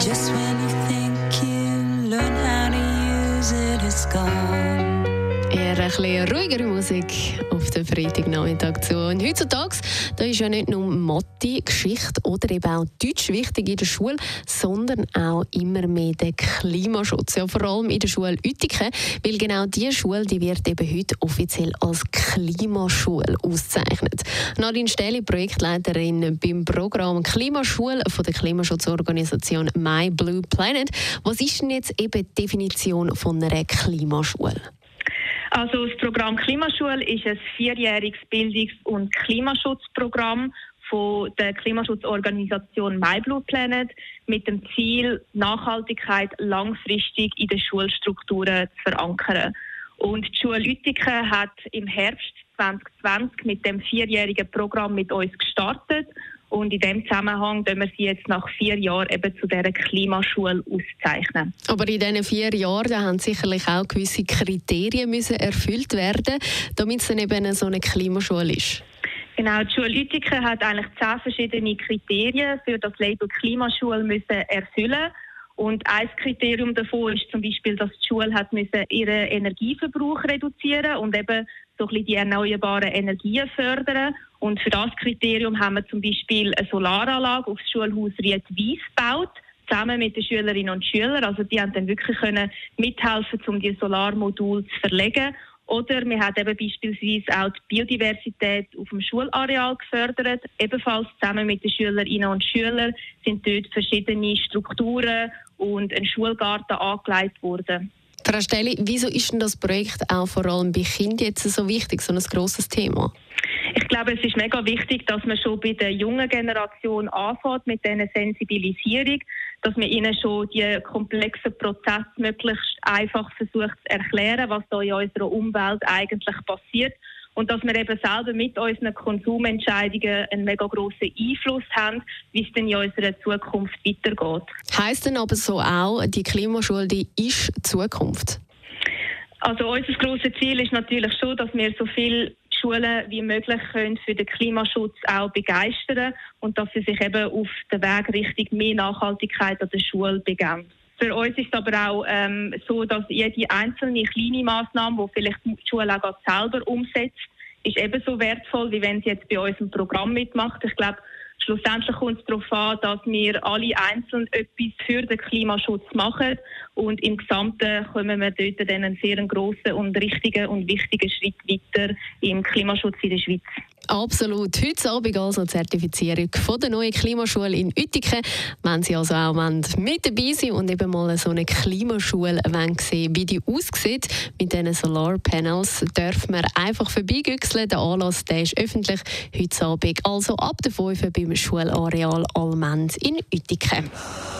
Just when you think you learn how to use it, it's gone. Eher ein bisschen ruhigere Musik auf den Freitagnachmittag zu. Und heutzutage da ist ja nicht nur Mathe, Geschichte oder eben auch Deutsch wichtig in der Schule, sondern auch immer mehr der Klimaschutz. Ja, vor allem in der Schule Uetiken, weil genau diese Schule die wird eben heute offiziell als Klimaschule ausgezeichnet. Nadine Stähli, Projektleiterin beim Programm Klimaschule von der Klimaschutzorganisation My Blue Planet. Was ist denn jetzt eben die Definition von einer Klimaschule? Also das Programm Klimaschule ist ein 4-jähriges Bildungs- und Klimaschutzprogramm von der Klimaschutzorganisation My Blue Planet mit dem Ziel, Nachhaltigkeit langfristig in den Schulstrukturen zu verankern. Und die Schule Uetiken hat im Herbst 2020 mit dem 4-jährigen Programm mit uns gestartet. Und in diesem Zusammenhang können wir sie jetzt nach 4 Jahren eben zu dieser Klimaschule auszeichnen. Aber in diesen 4 Jahren haben sicherlich auch gewisse Kriterien müssen erfüllt werden, damit es dann eben so eine Klimaschule ist. Genau, die Schule Uetiken hat eigentlich 10 verschiedene Kriterien für das Label Klimaschule müssen erfüllen. Und ein Kriterium davon ist zum Beispiel, dass die Schule hat müssen ihren Energieverbrauch reduzieren und eben so ein bisschen die erneuerbaren Energien fördern. Und für das Kriterium haben wir zum Beispiel eine Solaranlage auf das Schulhaus Ried-Weiss gebaut, zusammen mit den Schülerinnen und Schülern. Also die haben dann wirklich mithelfen, um die Solarmodule zu verlegen. Oder wir haben eben beispielsweise auch die Biodiversität auf dem Schulareal gefördert. Ebenfalls zusammen mit den Schülerinnen und Schülern sind dort verschiedene Strukturen und ein Schulgarten angelegt worden. Frau Stähli, wieso ist denn das Projekt auch vor allem bei Kindern jetzt so wichtig, so ein grosses Thema? Ich glaube, es ist mega wichtig, dass man schon bei der jungen Generation anfängt mit dieser Sensibilisierung, dass man ihnen schon die komplexen Prozesse möglichst einfach versucht zu erklären, was da in unserer Umwelt eigentlich passiert. Und dass wir eben selber mit unseren Konsumentscheidungen einen mega grossen Einfluss haben, wie es denn in unserer Zukunft weitergeht. Heisst denn aber so auch, die Klimaschule die ist Zukunft? Also unser grosses Ziel ist natürlich schon, dass wir so viele Schulen wie möglich können für den Klimaschutz auch begeistern und dass sie sich eben auf den Weg Richtung mehr Nachhaltigkeit an der Schule begeben. Für uns ist es aber auch so, dass jede einzelne kleine Massnahme, die vielleicht die Schule auch selber umsetzt, ist ebenso wertvoll, wie wenn sie jetzt bei uns im Programm mitmacht. Ich glaube, schlussendlich kommt es darauf an, dass wir alle einzeln etwas für den Klimaschutz machen und im Gesamten kommen wir dort dann einen sehr grossen und richtigen und wichtigen Schritt weiter im Klimaschutz in der Schweiz. Absolut. Heute Abend also die Zertifizierung von der neuen Klimaschule in Uetiken. Wenn Sie also auch mit dabei sind und eben mal so eine Klimaschule sehen, wie die aussieht mit diesen Solarpanels, dürfen wir einfach vorbeigüchseln. Der Anlass der ist öffentlich heute Abend, also ab der 5 beim Schulareal Allmend in Uetiken.